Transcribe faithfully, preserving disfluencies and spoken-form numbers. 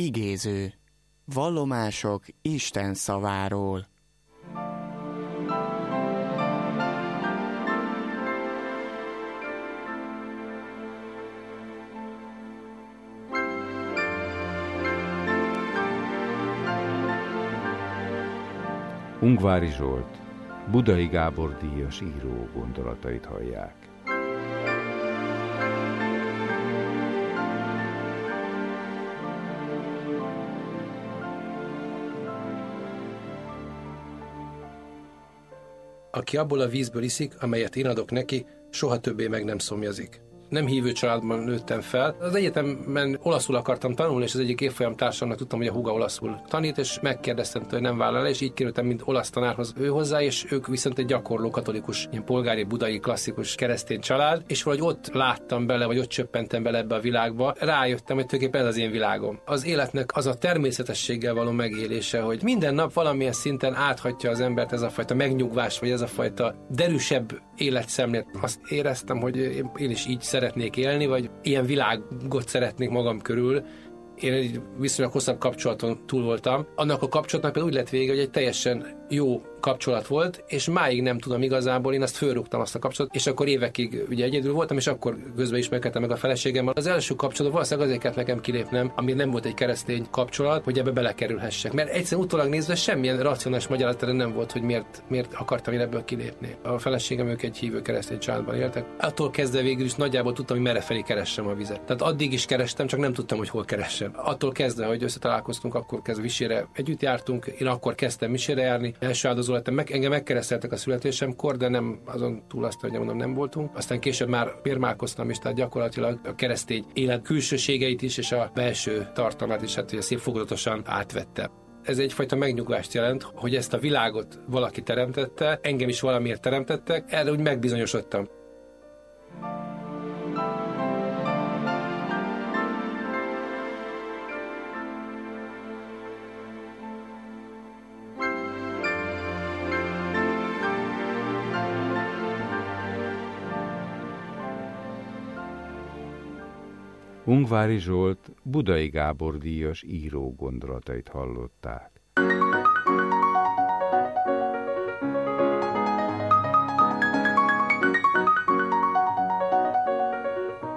Igéző. Vallomások Isten szaváról. Ungvári Zsolt, Budai Gábor díjas író gondolatait hallják. Aki abból a vízből iszik, amelyet én adok neki, soha többé meg nem szomjazik. Nem hívő családban nőttem fel. Az egyetemben olaszul akartam tanulni, és az egyik évfolyam társamnak tudtam, hogy a húga olaszul tanít, és megkérdeztem tőle, hogy nem vállal, és így kerültem, mint olasz tanárhoz ő hozzá, és ők viszont egy gyakorló katolikus, ilyen polgári, budai, klasszikus keresztény család, és valahogy ott láttam bele, vagy ott csöppentem bele ebbe a világba, rájöttem, hogy tulajdonképpen ez az én világom. Az életnek az a természetességgel való megélése, hogy minden nap valamilyen szinten áthatja az embert ez a fajta megnyugvás, vagy ez a fajta derűsebb életszemlélet. Azt éreztem, hogy én is így szeretnék élni, vagy ilyen világot szeretnék magam körül. Én egy viszonylag hosszabb kapcsolaton túl voltam. Annak a kapcsolatnak például úgy lett vége, hogy egy teljesen jó kapcsolat volt, és máig nem tudom igazából, én azt fölrúgtam azt a kapcsolatot, és akkor évekig ugye egyedül voltam, és akkor közben ismerkedtem meg a feleségemmel. Az első kapcsolat valószínűleg azért kellett nekem kilépnem, ami nem volt egy keresztény kapcsolat, hogy ebbe belekerülhessek. Mert egyszerűen utólag nézve semmilyen racionális magyarázat nem volt, hogy miért, miért akartam én ebből kilépni. A feleségem, ők egy hívő keresztény családban éltek. Attól kezdve végül is nagyjából tudtam, hogy merre felé keressem a vizet. Tehát addig is kerestem, csak nem tudtam, hogy hol keressem. Attól kezdve, hogy összetalálkoztunk, akkor kezdve misére együtt jártunk, én akkor kezdtem misére járni. Első áldozó lettem, meg, engem megkereszteltek a születésemkor, de nem azon túl azt, hogy mondom, nem voltunk. Aztán később már bérmálkoztam is, tehát gyakorlatilag a keresztény élet külsőségeit is, és a belső tartalmát is, hát ugye szép fokozatosan átvette. Ez egyfajta megnyugvást jelent, hogy ezt a világot valaki teremtette, engem is valamiért teremtettek, erre úgy megbizonyosodtam. Ungvári Zsolt, Budai Gábor díjas író gondolatait hallották.